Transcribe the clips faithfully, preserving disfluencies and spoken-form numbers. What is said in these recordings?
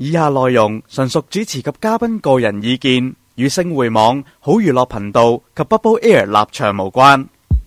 以下內容純屬主持及嘉賓個人意見，與星匯網、好娛樂頻道及 Bubble Air 立場無關。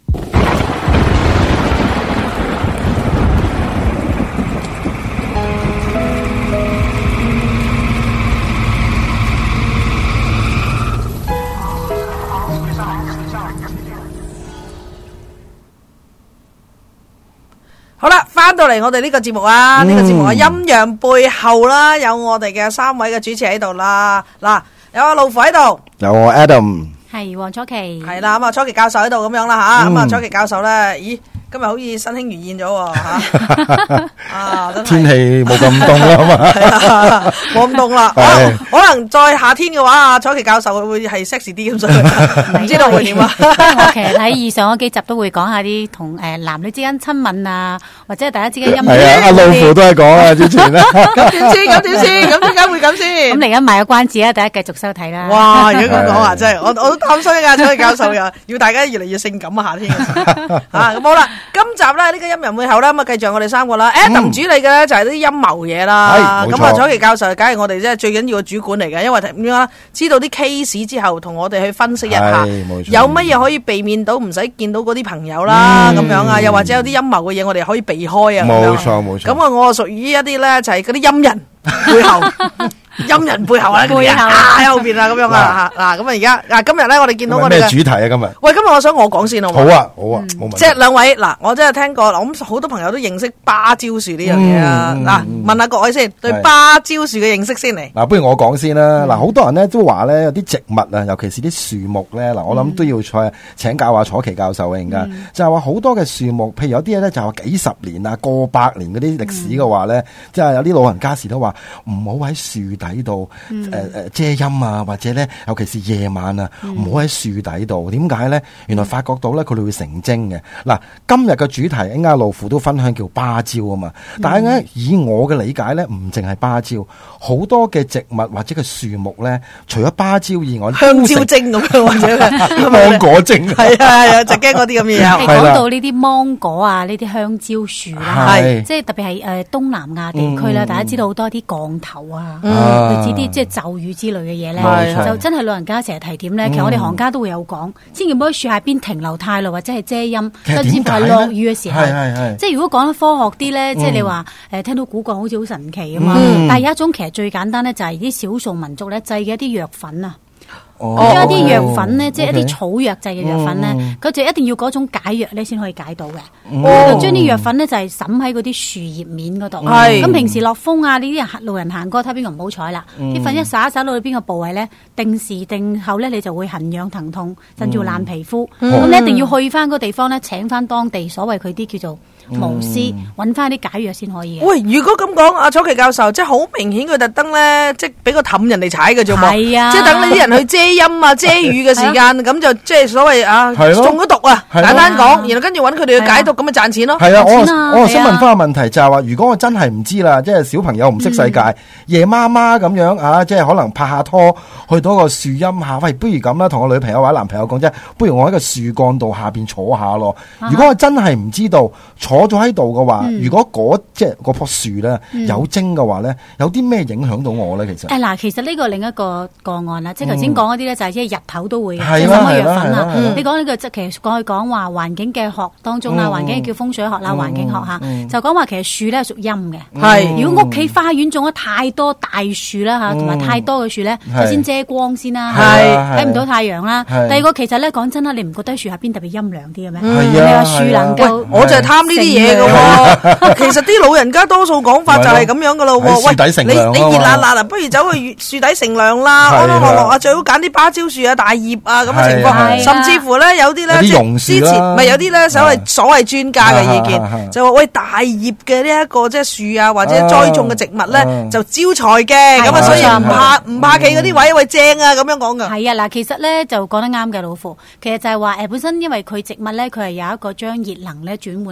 好啦，翻到嚟我哋呢個節目啊，呢、嗯、個節目嘅陰陽背後啦，有我哋嘅三位嘅主持喺度啦。嗱，有阿老虎喺度， 有我 Adam， 係黃楚琪， 係啦，咁啊楚琪教授喺度咁樣啦吓，咁啊楚琪教授咧，咦，今日好似身輕如燕咗吓，啊， 天氣冇咁凍啦嘛， 冇咁凍啦，可能再夏天嘅話，阿楚琪教授會係 sexy 啲咁，所以唔知道會點啊。 我其實喺以上嗰幾集都會講下啲同誒男女之間親吻啊，或者係大家之間陰係啊，阿老虎都係講啊，之前咧， 咁點先？咁點先？咁點解會咁先？ 咁嚟緊賣個關子啊，大家繼續收睇啦。 哇！如果咁講啊，真係我我都擔心噶，楚琪教授又要大家越嚟越性感啊，夏天嘅時候啊，咁好啦，今集咧呢個陰陽背後啦，咁啊繼續我哋三個啦 ，Adam 主理嘅咧就係啲陰謀嘢啦，咁啊楚琪教授梗係我哋即係最緊要嘅主管嚟嘅，因為點樣啦？知道啲 case 之後，同我哋去分析一下，有乜嘢可以避免到唔使見到嗰啲朋友啦，咁樣啊，又或者有啲陰謀嘅嘢，我哋可以避開啊， 冇錯冇錯。 咁啊，我屬於一啲咧就係嗰啲陰人背後。陰人背後啊，背後喺後邊啊，咁樣啊，嗱，咁啊，而家嗱，今日咧，我哋見到我哋咩主題啊？今日喂，今日我想我講先好唔好？ 好啊，好啊，冇問題。 即係兩位嗱，我真係聽過，我諗好多朋友都認識芭蕉樹呢樣嘢啊。嗱，問下各位先，對芭蕉樹嘅認識先嚟。 嗱，不如我講先啦。嗱，好多人咧都話咧，有啲植物啊，尤其是啲樹木咧，嗱，我諗都要再請教下楚琪教授嘅，而家就係話好多嘅樹木，譬如有啲嘢咧就話幾十年啊、過百年嗰啲歷史嘅話咧，即係有啲老人家時都話唔好喺樹底度。誒誒、呃，遮陰啊，或者咧，尤其是夜晚啊，唔好喺樹底度。點解咧？原來發覺到咧，佢哋會成精嘅。嗱，今日嘅主題，啱啱老虎都分享叫芭蕉啊嘛。嗯、但係咧，以我嘅理解咧，唔淨係芭蕉，好多嘅植物或者嘅樹木咧，除咗芭蕉以外， 香蕉精咁樣或者芒果精， 係啊係啊，就驚嗰啲咁嘅嘢。 係講到呢啲芒果啊，呢啲香蕉樹啦，係即係特別係誒東南亞地區啦，嗯、大家知道好多啲降頭啊，類似啲即係。咒語之類嘅嘢咧，就真係老人家成日提點咧。其實我哋行家都會有講，千祈唔好喺樹下邊停留太耐，或者係遮陰，甚至乎係落雨嘅時候。即係如果講得科學啲咧，即係你話誒聽到古講好似好神奇啊嘛。但係有一種其實最簡單咧，就係啲少數民族咧製嘅一啲藥粉啊。咁有一啲藥粉咧，即係一啲草藥製嘅藥粉咧，佢就一定要嗰種解藥咧先可以解到嘅。就將啲藥粉咧就係滲喺嗰啲樹葉面嗰度。咁平時落風啊，呢啲人路人行過睇邊個唔好彩啦，啲粉一灑灑到去邊個部位咧，定時定候咧你就會痕癢疼痛，甚至乎爛皮膚。咁你一定要去翻個地方咧，請翻當地所謂佢啲叫做巫師，揾翻啲解藥先可以。 喂，如果咁講，阿楚琪教授即係好明顯佢特登咧，即係俾個氹人哋踩嘅啫嘛。係啊，即係等呢啲人去遮陰啊、遮雨嘅時間，咁就即係所謂啊中咗毒啊。簡單講，然後跟住揾佢哋去解毒，咁咪賺錢咯。 係啊，我我想問翻個問題就係話，如果我真係唔知啦，即係小朋友唔識世界，夜媽媽咁樣啊，即係可能拍下拖去到個樹蔭下，喂，不如咁啦，同我女朋友或者男朋友講啫，不如我喺個樹幹度下邊坐下咯。如果我真係唔知道坐咗喺度嘅話，如果嗰即係嗰棵樹咧有精嘅話咧，有啲咩影響到我咧？其實誒嗱，其實呢個另一個個案啦，即係頭先講嗰啲咧，就係即係日頭都會嘅，即係什麼藥粉啦。你講呢個即係其實講去講話環境嘅學當中啦，環境叫風水學啦，環境學下就講話其實樹咧係屬陰嘅。係如果屋企花園種咗太多大樹啦嚇，同埋太多嘅樹咧，就先遮光先啦，睇唔到太陽啦。第二個其實咧講真啦，你唔覺得樹下邊特別陰涼啲嘅咩？你話樹能夠， 我就係貪呢啲嘢嘅喎。其實啲老人家多數講法就係咁樣噶咯喎。喂，你你熱辣辣啊，不如走去樹底乘涼啦，安安樂樂啊，最好揀啲芭蕉樹啊、大葉啊咁嘅情況。甚至乎咧有啲咧即係之前咪有啲咧所謂所謂專家嘅意見，就話喂大葉嘅呢一個即係樹啊或者栽種嘅植物咧就招財嘅，咁啊所以唔怕唔怕企嗰啲位，喂正啊咁樣講噶。 係啊嗱，其實咧就講得啱嘅老虎，其實就係話誒本身因為佢植物咧佢係有一個將熱能咧轉換嘅作用。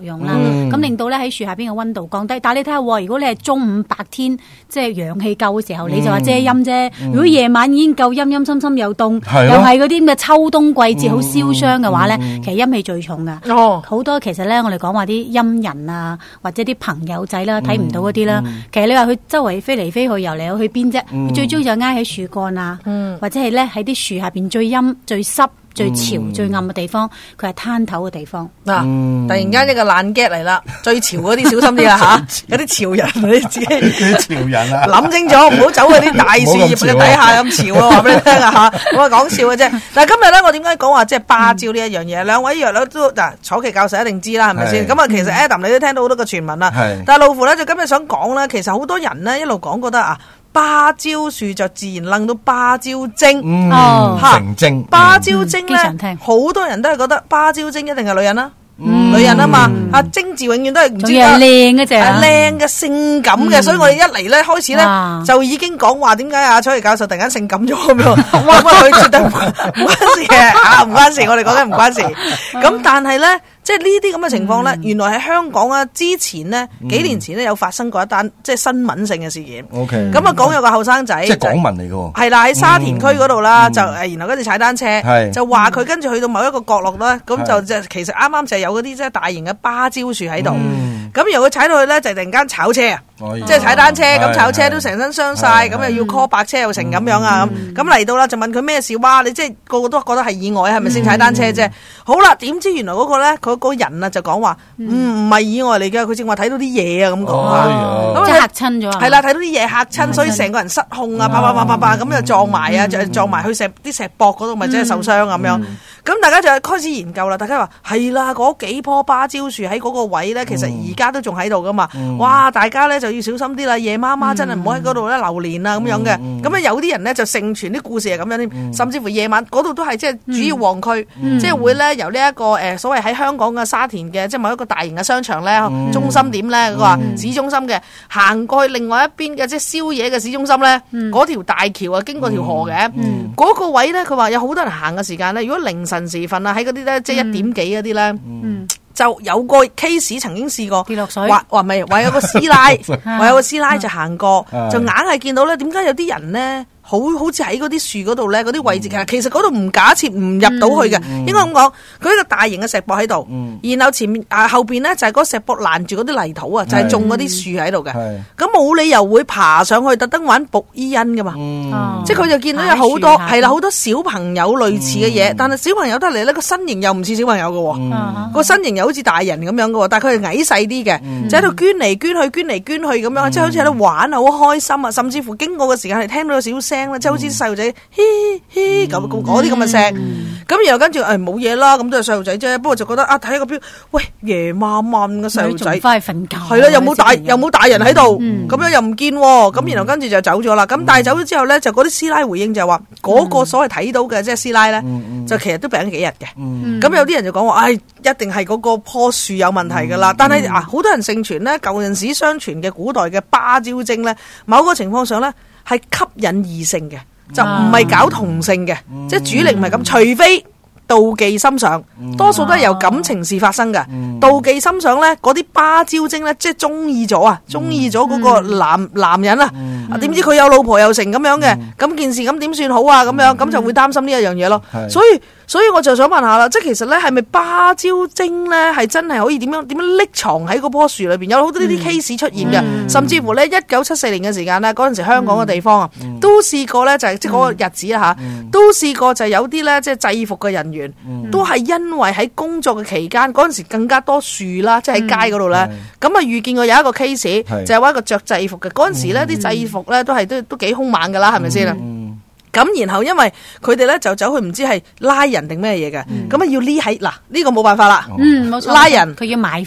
用啦，咁、嗯、令到咧喺樹下邊嘅溫度降低。但係你睇下，如果你係中午白天即係陽氣夠嘅時候，嗯、你就話遮陰啫。嗯、如果夜晚已經夠陰陰森森又凍，又係嗰啲咁嘅秋冬季節好燒傷嘅話咧，嗯、其實陰氣最重噶。哦，好多其實咧，我哋講話啲陰人啊，或者啲朋友仔啦，睇唔到嗰啲啦。嗯、其實你話佢周圍飛嚟飛去，游嚟游去邊啫？嗯、最終就挨喺樹幹啊，嗯、或者係咧喺啲樹下邊最陰最濕。最潮、嗯、最暗嘅地方，佢係灘頭嘅地方。嗱、 嗯，突然間一個爛 get 嚟啦，最潮嗰啲小心啲啊吓，有啲潮人你自己潮人啊， 諗清楚，唔好走嗰啲大樹葉嘅底下咁潮啊！話俾你聽啊吓，我係講笑嘅啫。但係今日咧，我點解講話即係芭蕉呢一樣嘢？兩、嗯、位藥佬都嗱，楚奇教授一定知啦，係咪先？咁啊，其實 Adam 你都聽到好多個傳聞啦。但係老夫咧就今日想講咧，其實好多人咧一路講覺得啊。芭蕉樹就自然諗到芭蕉精， 嗯，成精。 芭蕉精咧，好、嗯、多人都係覺得芭蕉精一定係女人啦，嗯、女人啊嘛，啊精字永遠都係唔知係靚嘅啫， 靚嘅性感嘅，嗯、所以我哋一嚟咧開始咧就已經講話點解阿楚奇教授突然間性感咗咁樣，哇！佢絕對唔關事嘅，啊唔關事，我哋講緊唔關事。咁但係咧。即係呢啲咁嘅情況咧，嗯、原來喺香港啊，之前呢，嗯、幾年前呢，有發生過一單即係新聞性嘅事件。O K，咁啊講有個後生仔， 即係港聞嚟嘅。 係啦，喺沙田區嗰度啦，嗯、就誒，然後跟住踩單車， 嗯、就話佢跟住去到某一個角落咧，咁、嗯、就即係其實啱啱就係有嗰啲即係大型嘅芭蕉樹喺度。咁、嗯、然後佢踩到去咧，就突然間炒車啊！即係踩單車咁炒車都成身傷晒，咁又要 call 白車又成咁樣啊咁，咁嚟到啦就問佢咩事？哇！你即係個個都覺得係意外，係咪先踩單車啫？好啦，點知原來嗰個咧，佢個人啊就講話唔唔係意外嚟嘅，佢正話睇到啲嘢啊咁講啊， 即係嚇親咗。係啦，睇到啲嘢嚇親，所以成個人失控啊，啪啪啪啪啪咁就撞埋啊，就撞埋去石啲石膊嗰度，咪即係受傷咁樣。咁大家就開始研究啦，大家話係啦，嗰幾棵芭蕉樹喺嗰個位咧，其實而家都仲喺度噶嘛。哇！大家咧就要小心啲啦，夜媽媽真係唔好喺嗰度咧流連啊咁樣嘅。咁啊有啲人咧就盛傳啲故事係咁樣添，甚至乎夜晚嗰度都係即係主要旺區，即係會咧由呢一個誒所謂喺香港嘅沙田嘅即係某一個大型嘅商場咧中心點咧，佢話市中心嘅行過去另外一邊嘅即係宵夜嘅市中心咧，嗰條大橋啊經過條河嘅嗰個位咧，佢話有好多人行嘅時間咧，如果凌晨時分啊，喺嗰啲咧，即係一點幾嗰啲咧，嗯、就有個 case 曾經試過跌落水， 話話咪話有個師奶，話有個師奶就行過，就硬係見到咧，點解有啲人咧？好好似喺嗰啲樹嗰度咧，嗰啲位置啊，其實嗰度唔假設唔入到去嘅，應該咁講。佢一個大型嘅石壆喺度，然後前面啊後邊咧就係嗰石壆攔住嗰啲泥土啊，就係種嗰啲樹喺度嘅。咁冇理由會爬上去特登玩卜伊恩噶嘛？即係佢就見到有好多係啦，好多小朋友類似嘅嘢，但係小朋友得嚟咧個身形又唔似小朋友嘅，個身形又好似大人咁樣嘅，但係佢係矮細啲嘅，就喺度捐嚟捐去，捐嚟捐去咁樣，即係好似喺度玩啊，好開心啊，甚至乎經過嘅時間係聽到有少少聲。即係好似細路仔嘻嘻咁嗰啲咁嘅聲，咁、嗯、然後跟住誒冇嘢啦，咁都係細路仔啫。不過就覺得啊，睇個表，喂夜媽媽嘅細路仔， 翻去瞓覺， 係啦，又冇大又冇大人喺度，咁、嗯、樣又唔見，咁、嗯、然後跟住就走咗啦。咁但係走咗之後咧，就嗰啲師奶回應就話，嗰、嗯、個所謂睇到嘅即係師奶咧，嗯、就其實都病咗幾日嘅。咁、嗯、有啲人就講話，唉、哎，一定係嗰個棵樹有問題噶啦。嗯、但係啊，好多人盛傳咧，舊陣時相傳嘅古代嘅芭蕉精咧，某個情況上咧。係吸引異性嘅，就唔係搞同性嘅，嗯、即係主力唔係咁，除非妒忌心上，嗯、多數都係由感情事發生嘅。嗯、妒忌心上咧，嗰啲芭蕉精咧，即係中意咗啊，中意咗嗰個男、嗯、男人啊，啊點知佢有老婆又成咁樣嘅，咁、嗯、件事咁點算好啊？咁樣咁、嗯、就會擔心呢一樣嘢咯，是所以。所以我就想問下啦，即係其實咧係咪芭蕉精咧係真係可以點樣點樣匿藏喺嗰棵樹裏邊？有好多呢啲 case 出現嘅，嗯、甚至乎咧一九七四年嘅時間咧，嗰陣時香港嘅地方啊，嗯、都試過咧就係即係嗰個日子啊吓，嗯、都試過就係有啲咧即係制服嘅人員，嗯、都係因為喺工作嘅期間嗰陣時更加多樹啦，即係喺街嗰度咧，咁啊遇見過有一個 case，是就係話一個着制服嘅，嗰陣時咧啲制服咧都係都都幾兇猛噶啦，係咪先啊？咁然後因為佢哋咧就走去唔知係拉人定咩嘢嘅，咁啊、嗯、要匿喺嗱呢個冇辦法啦，嗯冇錯，拉人佢要埋伏，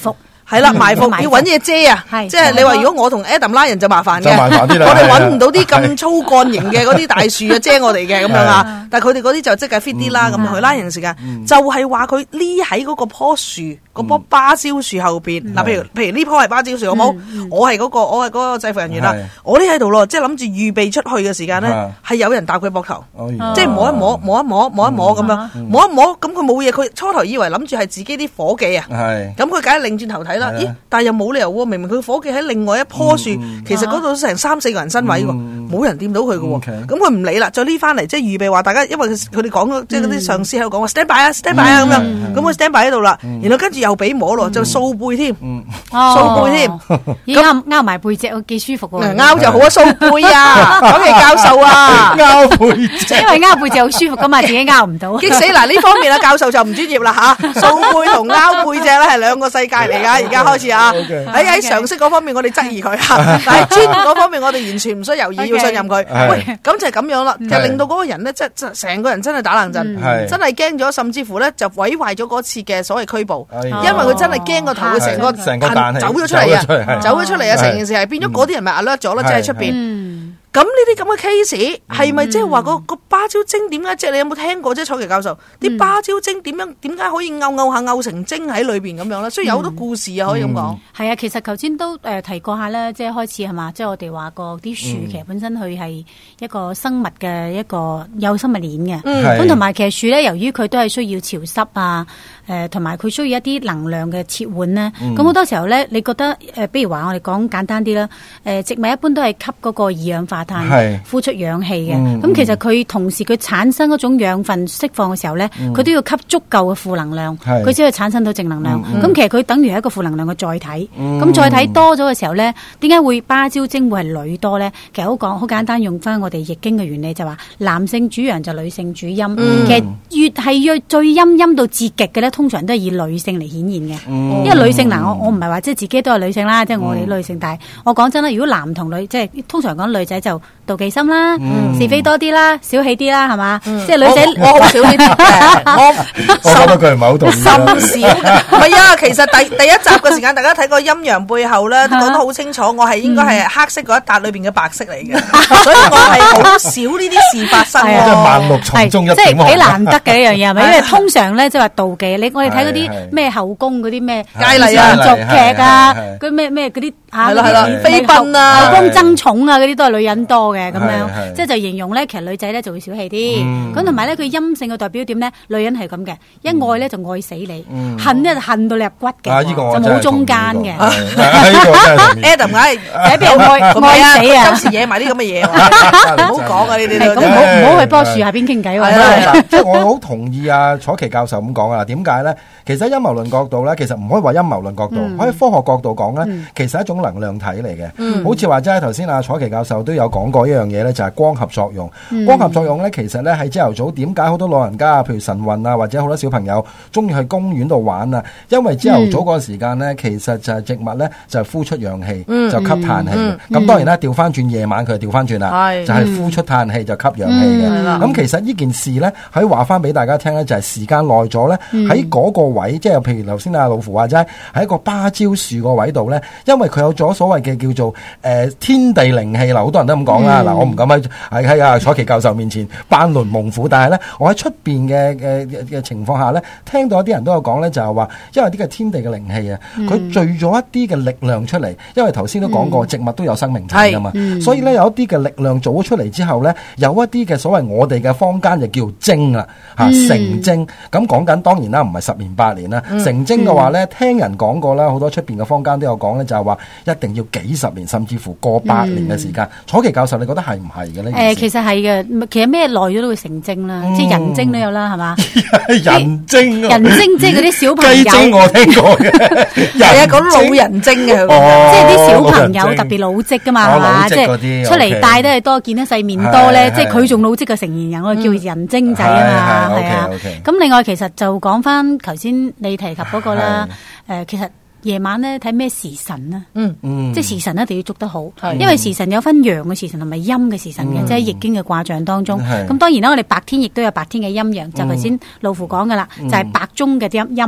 係啦，埋伏要揾嘢遮啊，即係你話如果我同 Adam 拉人就麻煩嘅， 我哋揾唔到啲咁粗幹型嘅嗰啲大樹啊遮我哋嘅咁樣啊，但係佢哋嗰啲就即係 fit 啲啦，咁樣去拉人時間，就係話佢匿喺嗰個棵樹嗰棵芭蕉樹後邊，嗱，譬如譬如呢棵係芭蕉樹好冇，我係嗰個我係嗰個制服人員啦，我匿喺度咯，即係諗住預備出去嘅時間咧，係有人搭佢膊頭，即係摸一摸摸一摸摸一摸咁樣，摸一摸咁佢冇嘢，佢初頭以為諗住係自己啲伙計啊，咁佢梗係擰轉頭睇啦，咦？但係又冇理由喎，明明佢伙計喺另外一棵樹，其實嗰度成三四個人身位喎，冇人掂到佢嘅喎，咁佢唔理啦，再匿翻嚟，即係預備話大家，因為佢哋講即係嗰啲上司喺度講話 stand by 啊 stand by 啊咁樣，咁佢 stand by 喺度啦，然後跟住又俾摸咯，就掃背添，掃背添， 咁拗埋背脊，幾舒服喎， 拗就好啊，掃背啊，講嘅教授啊， 拗背脊， 因為拗背脊好舒服噶嘛，自己拗唔到， 激死嗱！呢方面啊，教授就唔專業啦吓，掃背同拗背脊咧係兩個世界嚟噶，而家開始啊，喺喺常識嗰方面我哋質疑佢吓，但係專業嗰方面我哋完全唔需猶豫，要信任佢。喂，咁就係咁樣啦，就令到嗰個人咧，即係成個人真係打冷震，真係驚咗，甚至乎咧就毀壞咗嗰次嘅所謂拘捕，因為佢真係驚個頭，佢成個成個彈走咗出嚟啊，走咗出嚟啊，成件事係變咗嗰啲人咪 alert 咗咯，即係出邊。咁呢啲咁嘅 case 係咪即係話個個芭蕉精點解？即係你有冇聽過即係楚奇教授啲芭蕉精點樣點解可以勾勾下勾成精喺裏邊咁樣咧？所以有好多故事啊，可以咁講。 係啊，其實頭先都誒提過下咧，即係開始係嘛，即係我哋話過啲樹其實本身佢係一個生物嘅一個有生物鏈嘅。咁同埋其實樹咧，由於佢都係需要潮濕啊，誒同埋佢需要一啲能量嘅切換咧。咁好多時候咧，你覺得誒，比如話我哋講簡單啲啦，誒植物一般都係吸嗰個二氧化碳，呼出氧氣嘅。咁、嗯、其實佢同時佢產生嗰種養分釋放嘅時候咧，佢、嗯、都要吸足夠嘅負能量，佢先可以產生到正能量。咁、嗯嗯、其實佢等於係一個負能量嘅載體。咁、嗯、載體多咗嘅時候咧，點解會芭蕉精會係女多咧？其實好講好簡單，用翻我哋易經嘅原理就話，男性主陽就女性主陰。嗯、其實越係越最陰陰到至極嘅咧，通常都係以女性嚟顯現嘅。嗯、因為女性嗱，我我唔係話即係自己都係女性啦，即係、嗯、我哋女性，但係我講真啦，如果男同女即係通常講女仔就妒忌心啦，嗯、是非多啲啦，小氣啲啦，係嘛？嗯、即係女仔，我好小氣啲嘅，我我覺得佢唔係好同意。 心少嘅，唔係啊！其實第第一集嘅時間，大家睇過陰陽背後咧，都講得好清楚。我係應該係黑色嗰一笪裏邊嘅白色嚟嘅，所以我係好少呢啲事發生。 即係萬綠叢中一點紅， 即係幾難得嘅一樣嘢，係咪？因為通常咧，即係話妒忌。你我哋睇嗰啲咩後宮嗰啲咩佳麗啊、 連續劇啊，嗰咩咩嗰啲嚇， 係啦係啦，妃嬪啊、 後宮爭寵啊，嗰啲都係女人多嘅咁樣。即係就形容咧，其實女仔咧就會小氣啲。咁同埋咧，佢陰性嘅代表點咧？女人係咁嘅，一愛咧就愛死你，恨咧就恨到你入骨嘅，就冇中間嘅。Adam 唉， 喺邊度愛愛死啊？ 有時惹埋啲咁嘅嘢，唔好講啊！呢啲咁唔好唔好去棵樹下邊傾偈喎。 即係我好同意啊，楚奇教授咁講啊。點解咧？其實喺陰謀論角度咧，其實唔可以話陰謀論角度，可以科學角度講咧，其實係一種能量體嚟嘅。好似話齋頭先啊，楚奇教授都有講過一樣嘢咧，就係光合作用。光合作用咧，其實咧喺朝頭早，點解好多老人家譬如晨運啊，或者好多小朋友中意去公園度玩啊？因為朝頭早嗰個時間咧，其實就係植物咧就呼出氧氣，就吸碳氣。咁當然啦，調翻轉夜晚佢就調翻轉啦，就係呼出碳氣就吸氧氣嘅。咁其實呢件事咧，可以話翻俾大家聽咧，就係時間耐咗咧，喺嗰個位，即係譬如頭先阿老夫話齋，喺一個芭蕉樹個位度咧，因為佢有咗所謂嘅叫做誒天地靈氣啦，好多人都咁講啦。嗱，我唔敢喺喺喺阿楚奇教授面前班門弄斧，但係咧，我喺出邊嘅嘅嘅情況下咧，聽到一啲人都有講咧，就係話，因為啲嘅天地嘅靈氣啊，佢聚咗一啲嘅力量出嚟，因為頭先都講過，植物都有生命體噶嘛，所以咧有一啲嘅力量做咗出嚟之後咧，有一啲嘅所謂我哋嘅坊間就叫精啦，吓成精。咁講緊當然啦，唔係十年八年啦，成精嘅話咧，聽人講過啦，好多出邊嘅坊間都有講咧，就係話一定要幾十年甚至乎過百年嘅時間。楚奇教授，你覺得係唔係嘅咧？ 誒，其實係嘅，其實咩耐咗都會成精啦，即係人精都有啦，係嘛？ 人精， 人精即係嗰啲小朋友。 雞精我聽過嘅， 係啊，講老人精嘅， 即係啲小朋友特別老積噶嘛，係嘛？即係出嚟帶都係多，見得世面多咧，即係佢仲老積嘅成年人，我哋叫人精仔啊嘛，係啊。咁另外其實就講翻頭先你提及嗰個啦，誒，其實。夜晚咧睇咩時辰啊？嗯嗯，即係時辰一定要捉得好，因為時辰有分陽嘅時辰同埋陰嘅時辰嘅，即係易經嘅卦象當中。咁當然啦，我哋白天亦都有白天嘅陰陽，就頭先老夫講噶啦，就係白中嘅陰陰，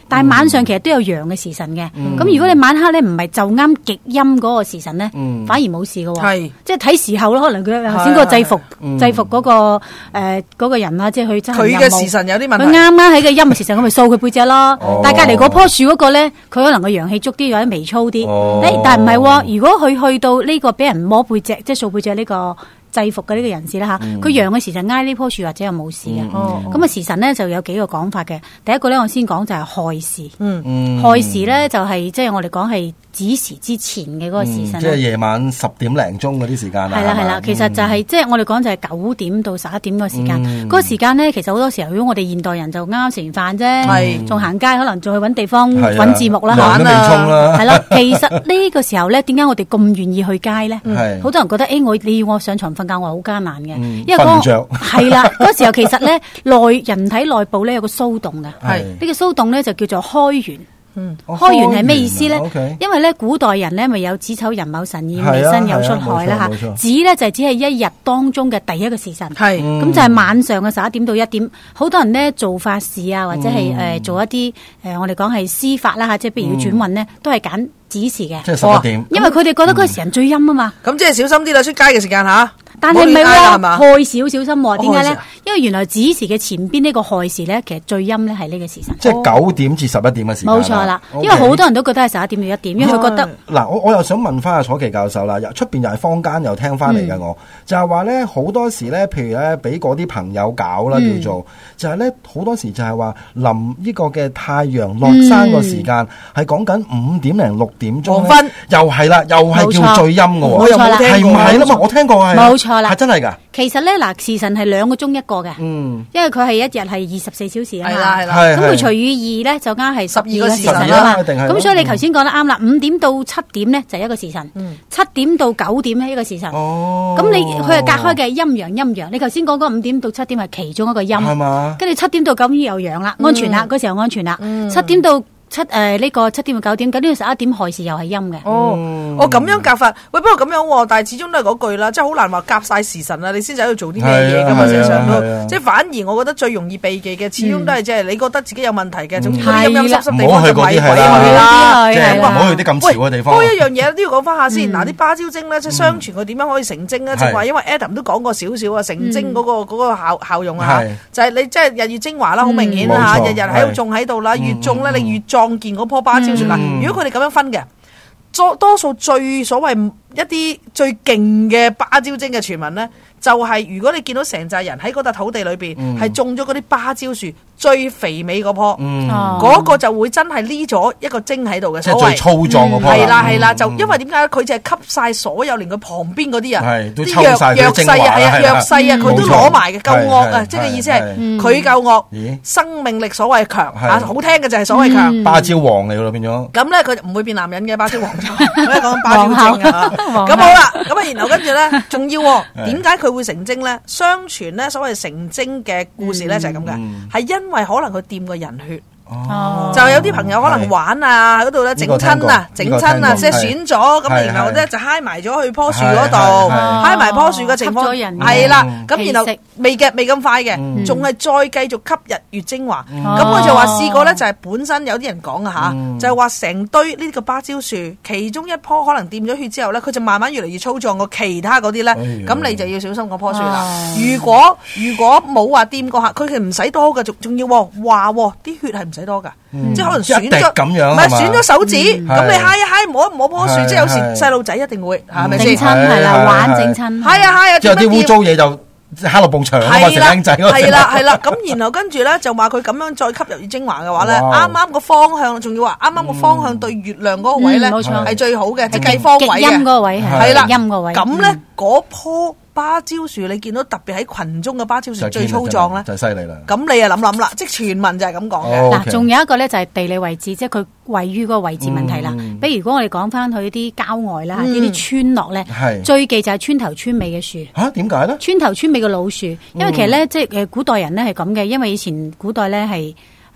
但係晚上其實都有陽嘅時辰嘅。咁、嗯、如果你晚黑咧唔係就啱極陰嗰個時辰咧，嗯、反而冇事嘅喎。係即係睇時候咯，可能佢頭先嗰個制服、嗯、制服嗰、嗰個誒嗰、呃嗰個人啦，即係佢真係佢嘅時辰有啲問題。佢啱啱喺個陰嘅時辰，咁咪掃佢背脊咯。哦、但係隔離嗰棵樹嗰個咧，佢可能個陽氣足啲，或者微粗啲。哦、但係唔係喎，如果佢去到呢個俾人摸背脊，即係掃背脊呢個制服嘅呢個人士啦吓，佢陽嘅時辰挨呢棵樹或者又冇事嘅。咁啊、嗯、時辰咧就有幾個講法嘅。第一個咧我先講就係亥時。嗯，亥時咧就係即係我哋講係子時之前嘅嗰個時辰、嗯。即係夜晚十點零鐘嗰啲時間啦。 係啦係啦，其實就係即係我哋講就係九點到十一點嗰個時間。嗰、嗯、個時間咧，其實好多時候如果我哋現代人就啱啱食完飯啫，仲行街可能仲去揾地方揾字幕啦，玩啊，係啦。其實呢個時候咧，點解我哋咁願意去街咧？好多人覺得誒，我你要我上床瞓覺，我好艱難嘅，嗯、因為嗰、那個係啦，嗰、那個、時候其實咧內人體內部咧有個騷動嘅，係呢個騷動咧就叫做開元。嗯，開元係咩意思咧？ okay. 因為咧古代人咧咪有子丑寅卯辰巳未申酉戌亥啦吓，子咧就只係一日當中嘅第一個時辰，係咁、嗯、就係晚上嘅十一點到一點。好多人咧做法事啊，或者係誒、嗯呃、做一啲誒、呃、我哋講係司法啦吓，即係譬如要轉運咧，嗯、都係揀子時嘅， 即係十一點， 因為佢哋覺得嗰個時辰最陰啊嘛。 咁、嗯、即係小心啲啦，出街嘅時間吓。 但係唔係喎，亥時要小心喎。點解咧？因為原來子時嘅前邊呢個亥時咧，其實最陰咧係呢個時辰。 即係九點至十一點嘅時間。 冇錯啦，因為好多人都覺得係十一點到一點，因為佢覺得嗱，我我又想問翻阿楚琪教授啦，出邊又係坊間又聽翻嚟嘅，我就係話咧好多時咧，譬如咧俾嗰啲朋友搞啦，叫做就係咧好多時就係話臨呢個嘅太陽落山個時間係講緊五點零六點鐘，黃昏又係啦，又係叫最陰嘅喎。我又冇聽過，係唔係啦嘛？我聽過係冇錯啦，係真係㗎。 其實咧嗱，時辰係兩個鐘一個嘅，嗯，因為佢係一日係二十四小時啊嘛，係啦係啦，咁佢除以二咧就啱係十二個時辰啊嘛，咁所以你頭先講得啱啦，五點到七點咧就一個時辰，七點到九點咧一個時辰，哦，咁你佢係隔開嘅陰陽陰陽，你頭先講嗰五點到七點係其中一個陰，係嘛，跟住七點到九點又陽啦，安全啦，嗰時候安全啦，七點到七誒呢個七點到九點，咁呢個十一點亥時又係陰嘅。哦， 我咁樣夾法，喂，不過咁樣，但係始終都係嗰句啦，即係好難話夾晒時辰啊，你先至喺度做啲咩嘢噶嘛，實際上都，即係反而我覺得最容易避忌嘅，始終都係即係你覺得自己有問題嘅，總之嗰啲陰陰濕濕地方就咪鬼去啦，即係唔好去啲咁潮嘅地方。不過一樣嘢都要講翻下先，嗱啲芭蕉精咧，即係相傳佢點樣可以成精咧？正話因為 Adam 都講過少少啊，成精嗰個嗰個效效用啊，就係你即係日月精華啦，好明顯啦嚇，日日喺度種喺度啦，越種咧你越壯健嗰棵芭蕉樹啦。如果佢哋咁樣分嘅，多多數最所謂一啲最勁嘅芭蕉精嘅傳聞咧，就係、是、如果你見到成扎人喺嗰笪土地裏邊係、嗯、種咗嗰啲芭蕉樹最肥美嗰棵，嗰、嗯、個就會真係匿咗一個精喺度嘅，即係最粗壯嗰棵。係啦係啦，就因為點解佢就係吸晒所有連佢旁邊嗰啲人，啲弱弱勢啊，係啊弱勢啊，佢都攞埋嘅，夠惡啊！即係意思係佢夠惡，生命力所謂強啊，好聽嘅就係所謂強。芭蕉王嚟咯變咗。咁咧佢唔會變男人嘅芭蕉王，我哋講芭蕉精啊。咁好啦，咁啊然後跟住咧，仲要點解佢會成精咧？相傳咧，所謂成精嘅故事咧就係咁嘅，係因為可能佢掂過人血。哦，就有啲朋友可能玩啊，嗰度咧整親啊，整親啊，即係損咗，咁然後咧就揩埋咗去棵樹嗰度，揩埋棵樹嘅情況係啦，咁然後未嘅未咁快嘅，仲係再繼續吸日月精華，咁佢就話試過咧，就係本身有啲人講啊吓，就係話成堆呢個芭蕉樹，其中一棵可能掂咗血之後咧，佢就慢慢越嚟越粗壯過其他嗰啲咧，咁你就要小心嗰棵樹啦。如果如果冇話掂過下，佢係唔使多嘅，仲仲要話啲血係唔使多噶，嗯、即係可能選咗咁樣，唔係選咗手指，咁、嗯、你揩一揩摸一摸棵樹，即係有時細路仔一定會係咪先？ 整親係啦，玩整親， 係啊係啊， 之後啲污糟嘢就揩落埲牆啊嘛，成僆仔嗰陣。 係啦係啦，咁然後跟住咧就話佢咁樣再吸入月精華嘅話咧，啱啱個方向，仲要話啱啱個方向對月亮嗰個位咧係最好嘅，即係計方位嘅。陰嗰個位係啦，陰個位。咁咧嗰棵芭蕉樹，你見到特別喺群中嘅芭蕉樹最粗壯咧，就犀利啦。咁你啊諗諗啦，即係傳聞就係咁講嘅。 嗱，仲有一個咧就係地理位置，即係佢位於嗰個位置問題啦。比如如果我哋講翻去啲郊外啦，呢啲村落咧，最忌就係村頭村尾嘅樹。嚇，點解咧？村頭村尾嘅老樹，因為其實咧即係誒古代人咧係咁嘅，因為以前古代咧係。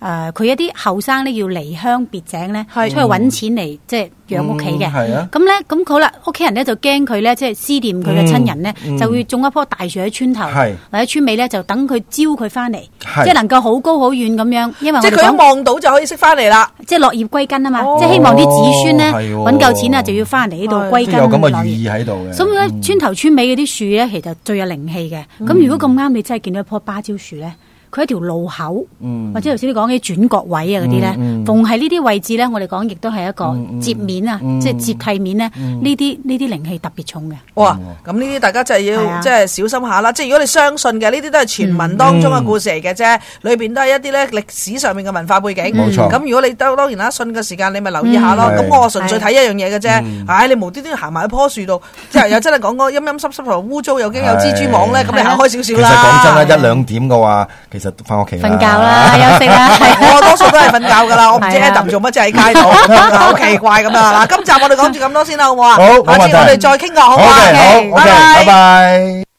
誒佢一啲後生咧要離鄉別井咧，出去揾錢嚟即係養屋企嘅。咁咧咁好啦，屋企人咧就驚佢咧即係思念佢嘅親人咧，就會種一棵大樹喺村頭或者村尾咧，就等佢招佢翻嚟，即係能夠好高好遠咁樣。因為即係佢一望到就可以識翻嚟啦， 即係落葉歸根啊嘛！即係希望啲子孫咧揾夠錢啊，就要翻嚟呢度歸根。 有咁嘅寓意喺度嘅。 咁咧村頭村尾嗰啲樹咧，其實最有靈氣嘅。咁如果咁啱你真係見到一棵芭蕉樹咧，佢一條路口，或者頭先你講嘅轉角位啊嗰啲咧，逢係呢啲位置咧，我哋講亦都係一個接面啊，即係接替面咧，呢啲呢啲靈氣特別重嘅。 哇！咁呢啲大家就係要即係小心下啦。即係如果你相信嘅，呢啲都係傳聞當中嘅故事嚟嘅啫，裏邊都係一啲咧歷史上面嘅文化背景。 冇錯。 咁如果你當當然啦，信嘅時間你咪留意下咯。咁我純粹睇一樣嘢嘅啫。唉，你無端端行埋喺棵樹度，之後又真係講個陰陰濕濕同污糟，又驚有蜘蛛網咧，咁你行開少少啦。 其實講真啦，一兩點嘅話，其實翻屋企瞓覺啦，休息啦。 我多數都係瞓覺噶啦，我唔知 Adam 做乜就喺街度，好奇怪咁啊！嗱，今集我哋講住咁多先啦，好唔好啊？ 好， 下次我哋再傾過，好唔好？ 好嘅，好，拜拜。